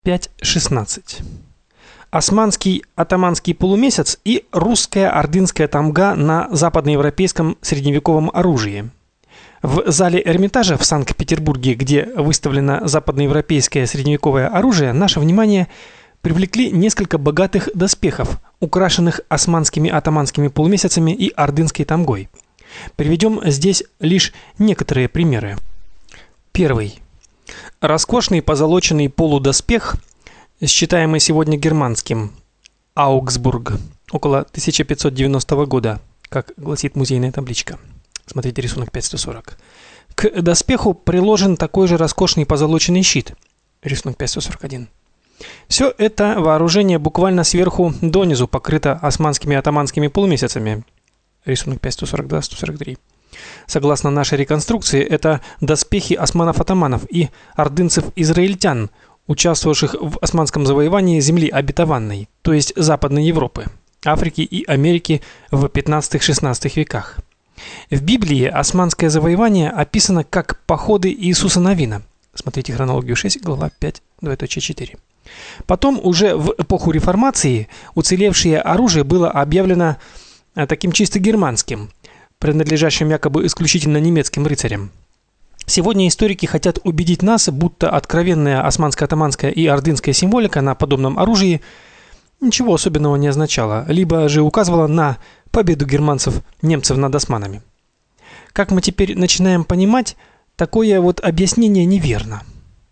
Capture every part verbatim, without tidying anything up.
пять шестнадцать. Османский атаманский полумесяц и русская ордынская тамга на западноевропейском средневековом оружии. В зале Эрмитажа в Санкт-Петербурге, где выставлено западноевропейское средневековое оружие, наше внимание привлекли несколько богатых доспехов, украшенных османскими атаманскими полумесяцами и ордынской тамгой. Приведем здесь лишь некоторые примеры. Первый. Роскошный позолоченный полудоспех, считаемый сегодня германским, Аугсбург, около тысяча пятьсот девяностого года, как гласит музейная табличка. Смотрите рисунок пять сто сорок. К доспеху приложен такой же роскошный позолоченный щит. Рисунок пять сто сорок один. Все это вооружение буквально сверху донизу покрыто османскими атаманскими полумесяцами. Рисунок пять сто сорок два — сто сорок три. Согласно нашей реконструкции, это доспехи османов-атаманов и ордынцев-израильтян, участвовавших в османском завоевании земли обетованной, то есть Западной Европы, Африки и Америки в пятнадцатом-шестнадцатом веках. В Библии османское завоевание описано как походы Иисуса Навина. Смотрите хронологию шесть, глава пять, двоеточие четыре. Потом уже в эпоху реформации уцелевшее оружие было объявлено таким чисто германским, принадлежащим якобы исключительно немецким рыцарям. Сегодня историки хотят убедить нас, будто откровенная османско-атаманская и ордынская символика на подобном оружии ничего особенного не означала, либо же указывала на победу германцев, немцев над османами. Как мы теперь начинаем понимать, такое вот объяснение неверно.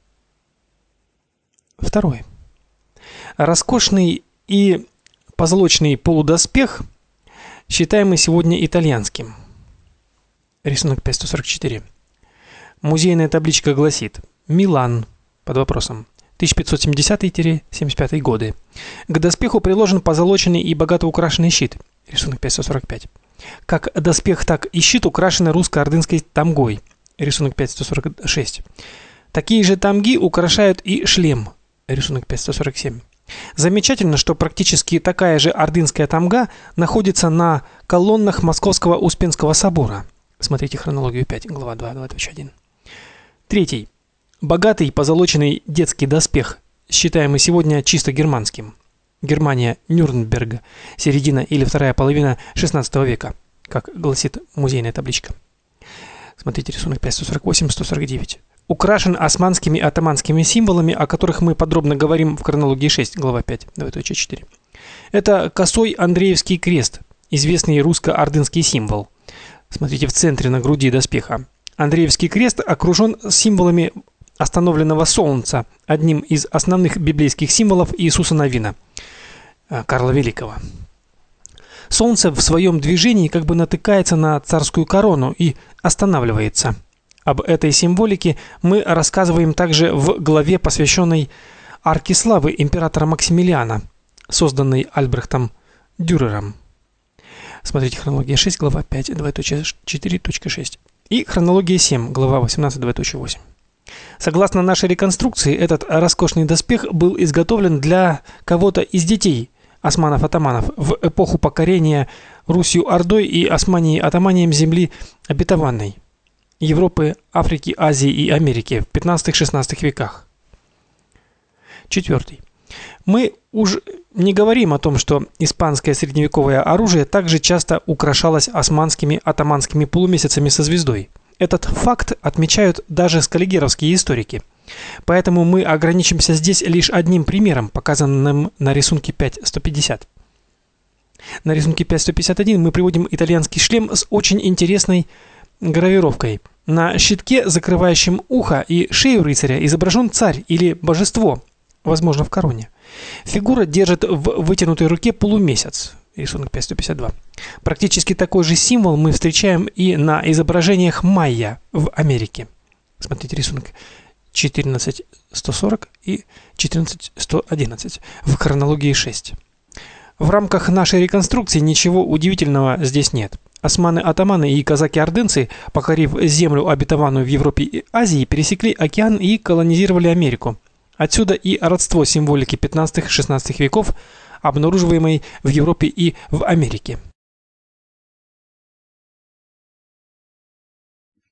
Второе. Роскошный и позолоченный полудоспех, считаемый сегодня итальянским. Рисунок пять сто сорок четыре. Музейная табличка гласит: Милан, под вопросом, тысяча пятьсот семидесятый — семьдесят пятый годы. К доспеху приложен позолоченный и богато украшенный щит. Рисунок пять сто сорок пять. Как доспех, так и щит украшены русско-ордынской тамгой. Рисунок пять сто сорок шесть. Такие же тамги украшают и шлем. Рисунок пять сто сорок семь. Замечательно, что практически такая же ордынская тамга находится на колоннах Московского Успенского собора. Смотрите хронологию пять, глава два, двадцать один. Третий. Богатый позолоченный детский доспех, считаемый сегодня чисто германским. Германия, Нюрнберг, середина или вторая половина шестнадцатого века, как гласит музейная табличка. Смотрите рисунок пять сто сорок восемь — сто сорок девять. Украшен османскими атаманскими символами, о которых мы подробно говорим в хронологии шесть, глава пять, двоеточие четыре. Это косой Андреевский крест, известный русско-ордынский символ. Смотрите в центре на груди доспеха. Андреевский крест окружен символами остановленного солнца, одним из основных библейских символов Иисуса Навина, Карла Великого. Солнце в своем движении как бы натыкается на царскую корону и останавливается. Об этой символике мы рассказываем также в главе, посвященной Арке славы императора Максимилиана, созданной Альбрехтом Дюрером. Смотрите хронология шесть, глава пять, двоеточие четыре, точка шесть. И хронология семь, глава восемнадцать, двоеточие восемь. Согласно нашей реконструкции, этот роскошный доспех был изготовлен для кого-то из детей османов-атаманов в эпоху покорения Русью Ордой и Османией-атаманием земли обетованной Европы, Африки, Азии и Америки в пятнадцатом-шестнадцатом веках. Четвертый. Мы уж не говорим о том, что испанское средневековое оружие также часто украшалось османскими атаманскими полумесяцами со звездой. Этот факт отмечают даже скаллигеровские историки. Поэтому мы ограничимся здесь лишь одним примером, показанным на рисунке пять сто пятьдесят. На рисунке пять сто пятьдесят один мы приводим итальянский шлем с очень интересной гравировкой. На щитке, закрывающем ухо и шею рыцаря, изображен царь или божество, возможно, в короне. Фигура держит в вытянутой руке полумесяц. Рисунок пять сто пятьдесят два. Практически такой же символ мы встречаем и на изображениях майя в Америке. Смотрите рисунок четырнадцать сто сорок и четырнадцать сто одиннадцать в хронологии шесть. В рамках нашей реконструкции ничего удивительного здесь нет. Османы-атаманы и казаки-ордынцы, покорив землю обетованную в Европе и Азии, пересекли океан и колонизировали Америку. Отсюда и родство символики пятнадцатого-шестнадцатого веков, обнаруживаемой в Европе и в Америке.